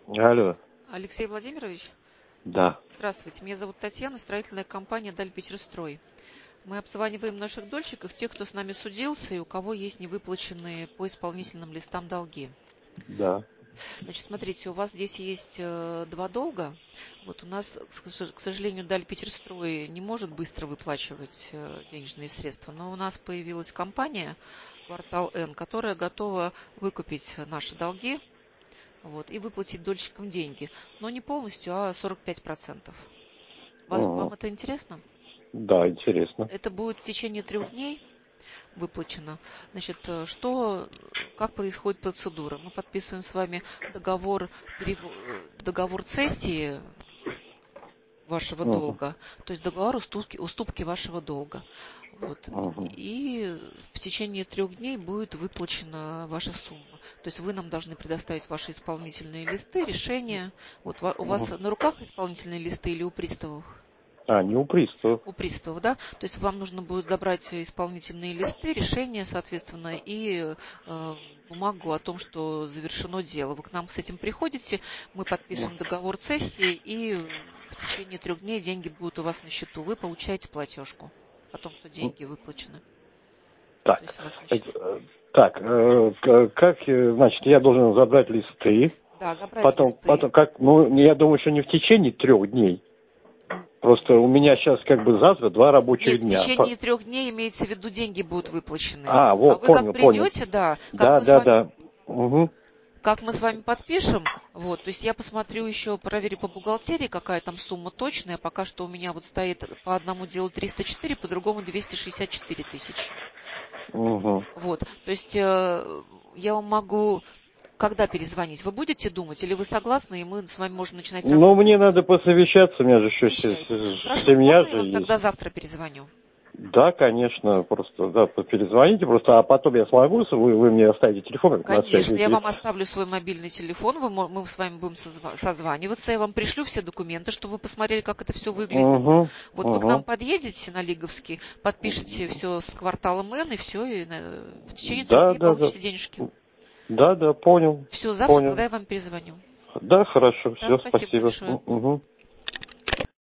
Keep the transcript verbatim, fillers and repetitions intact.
Алло. Алексей Владимирович? Да. Здравствуйте, меня зовут Татьяна, строительная компания «Дальпетерстрой». Мы обзваниваем наших дольщиков, тех, кто с нами судился и у кого есть невыплаченные по исполнительным листам долги. Да. Значит, смотрите, у вас здесь есть э, два долга. Вот у нас, к сожалению, Дальпетерстрой не может быстро выплачивать э, денежные средства, но у нас появилась компания «Квартал Н», которая готова выкупить наши долги. Вот, и выплатить дольщикам деньги. Но не полностью, а сорок пять процентов. Вас, Угу. вам это интересно? Да, интересно. Это будет в течение трех дней выплачено. Значит, что, как происходит процедура? Мы подписываем с вами договор, договор цессии вашего Угу. долга, то есть договор уступки, уступки вашего долга. Вот. Угу. И в течение трех дней будет выплачена ваша сумма. То есть вы нам должны предоставить ваши исполнительные листы, решения. Вот у вас Угу. на руках исполнительные листы или у приставов? А, не у приставов. У приставов, да? То есть вам нужно будет забрать исполнительные листы, решения, соответственно, и э, бумагу о том, что завершено дело. Вы к нам с этим приходите, мы подписываем договор цессии, и в течение трех дней деньги будут у вас на счету. Вы получаете платежку о том, что деньги выплачены. Так, То есть у вас на счету. э, так, э, к- как, э, значит, я должен забрать листы. Да, забрать Потом, листы. потом, как, ну, я думаю, что не в течение трех дней. Просто у меня сейчас как бы завтра два рабочих Нет, в дня. течение трех дней имеется в виду деньги будут выплачены. А, вот, А вы как понял, понял. придете, да, как Да, мы с да, вами да. Угу. Как мы с вами подпишем, вот, то есть я посмотрю еще, проверю по бухгалтерии, какая там сумма точная. Пока что у меня вот стоит по одному делу триста четыре, по другому двести шестьдесят четыре тысячи. Угу. Вот, то есть э, я вам могу, когда перезвонить, вы будете думать, или вы согласны, и мы с вами можем начинать Ну, работать? мне надо посовещаться, у меня же еще Совещайтесь. Хорошо, семья можно я же вам есть. тогда завтра перезвоню? Да, конечно, просто, да, перезвоните, просто, а потом я смогу, вы, вы мне оставите телефон, как на Конечно, связи. я вам оставлю свой мобильный телефон, вы, мы с вами будем созва- созваниваться, я вам пришлю все документы, чтобы вы посмотрели, как это все выглядит. Угу, Вот вы к нам угу. подъедете на Лиговский, подпишете все с кварталом Н, и все, и на- в течение трех Да, дней да, да. получите денежки. Да, да, понял. Все, завтра Понял. тогда я вам перезвоню. Да, хорошо, Да, все, спасибо спасибо. большое. Угу.